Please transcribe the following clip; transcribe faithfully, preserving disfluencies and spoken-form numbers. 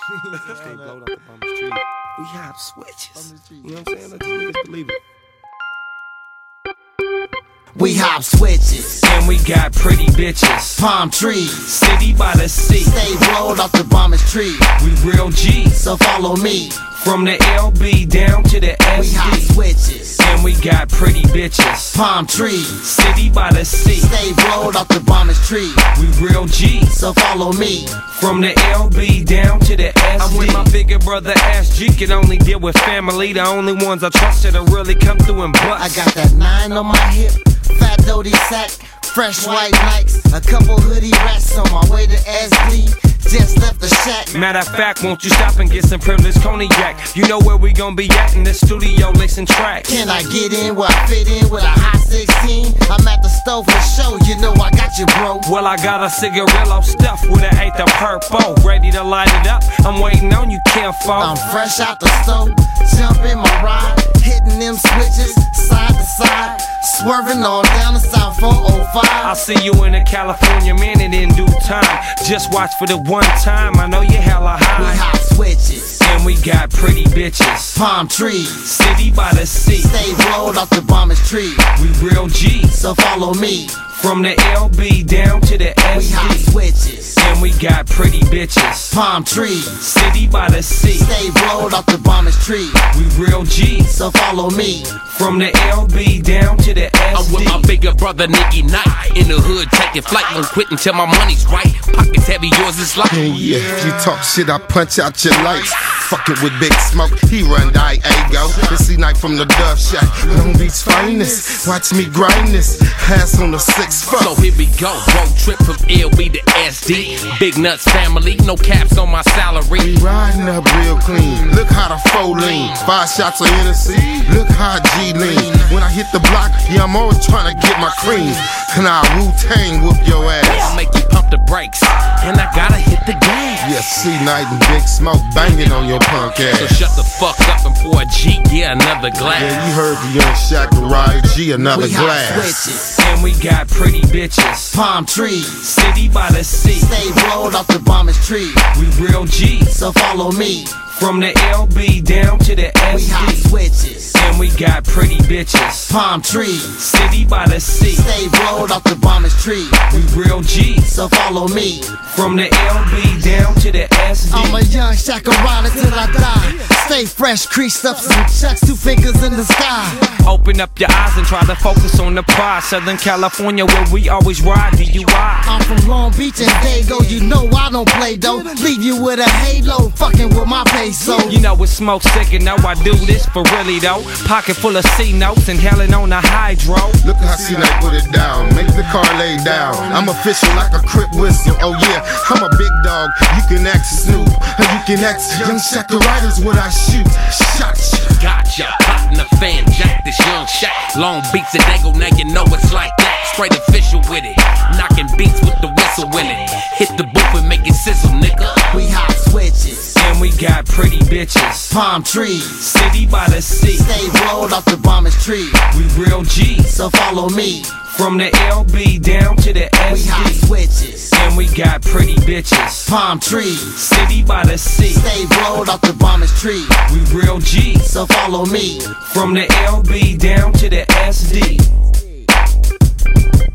Stay blowed off the bummer's tree. We hop switches. You know what I'm saying? Let these niggas believe it. We hop switches, and we got pretty bitches. Palm trees, city by the sea. Stay rolled off the bomber's tree. We real G's, so follow me. From the L B down to the S D. We hop switches, and we got pretty bitches. Palm trees, city by the sea. Stay rolled off the bomber's tree. We real G's, so follow me. From the L B down to the S D. I'm with my bigger brother S G. Can only deal with family. The only ones I trust that really come through and bust. I got that nine on my hip, fat doty sack, fresh white Nikes, a couple hoodie rats on my way to S D. Just left the shack. Matter of fact, won't you stop and get some privileged cognac? You know where we gon' be at in the studio, lacing tracks. Can I get in where I fit in with a hot sixteen? I'm at the stove for show, you know I got you, bro. Well, I got a cigarillo stuffed with an eighth of purple, ready to light it up. I'm waiting on you, Kenfo. I'm fresh out the stove, jump in my ride, hitting them switches side to side, swerving on down the South four oh five. I'll see you in a California minute in due time. Just watch for the one time, I know you hella high. We hop switches, and we got pretty bitches. Palm trees, city by the sea. Stay rolled off the bomber's tree. We real G's, so follow me. From the L B down to the S D. We hop switches, and we got pretty bitches. Palm trees, city by the sea. Stay rolled off the bomber's tree. We real G's, so follow me. From the L B down to the S D. I'm with my bigger brother Nicky Knight. In the hood taking flight, won't quit until my money's right. Pockets heavy, yours is light. Hey, yeah, if you talk shit, I punch out your lights. Fuckin' with Big Smoke, he run Diego. It's C-Night from the Dove Shack, Long Beach finest. Watch me grind this, ass on the six foot. So here we go, road trip from L B to S D. Big Nuts family, no caps on my salary. We riding up real clean, look how the four lean. Five shots of Hennessy, look how G lean. When I hit the block, yeah, I'm always trying to get my cream. And I Wu-Tang whoop your ass. I'll make you pump the brakes, and I gotta hit the gas. Yeah, C-Night and Big Smoke banging on your punk ass. So shut the fuck up and pour a G, yeah, another glass. Yeah, you heard the young Shaq and Ryder G, another we glass. Hot switches, and we got pretty bitches. Palm trees, city by the sea. Stay rolled off the bomber's tree. We real G's, so follow me. From the L B down to the S D. We hot switches, and we got pretty bitches. Palm trees, city by the sea. Stay rolled off the bomber's tree. We real G's, so follow me. From the L B down to the S D. I'm a young Shakarada till I die. Stay fresh, creased up some chucks, two fingers in the sky. Open up your eyes and try to focus on the prize. Southern California where we always ride D U I. I'm from Long Beach and Dago, you know I don't play though. Leave you with a halo, fucking with my peso. You know it's smoke sick and know I do this for really though. Pocket full of C notes and hailing on the hydro. Look how C-Night put it down, make the car lay down. I'm official like a crip whistle, oh yeah, I'm a big dog. You can ask Snoop, and you can ask Young Shakarada's what I shoot. Shot you. Gotcha, hot in the fan, jack this young Shaq. Long beats and Dago, now you know it's like that. Straight official with it, knocking beats with the whistle in it. Hit the booth and make it sizzle, nigga. We hot switches, and we got pretty bitches. Palm trees, city by the sea. Stay rolled off the bomber's tree. We real G's, so follow me. From the L B down to the S D. We hot switches, and we got pretty bitches. Palm trees, city by the sea. Stay rolled off the bomber's tree. We real G's, so follow me. From the L B down to the S D.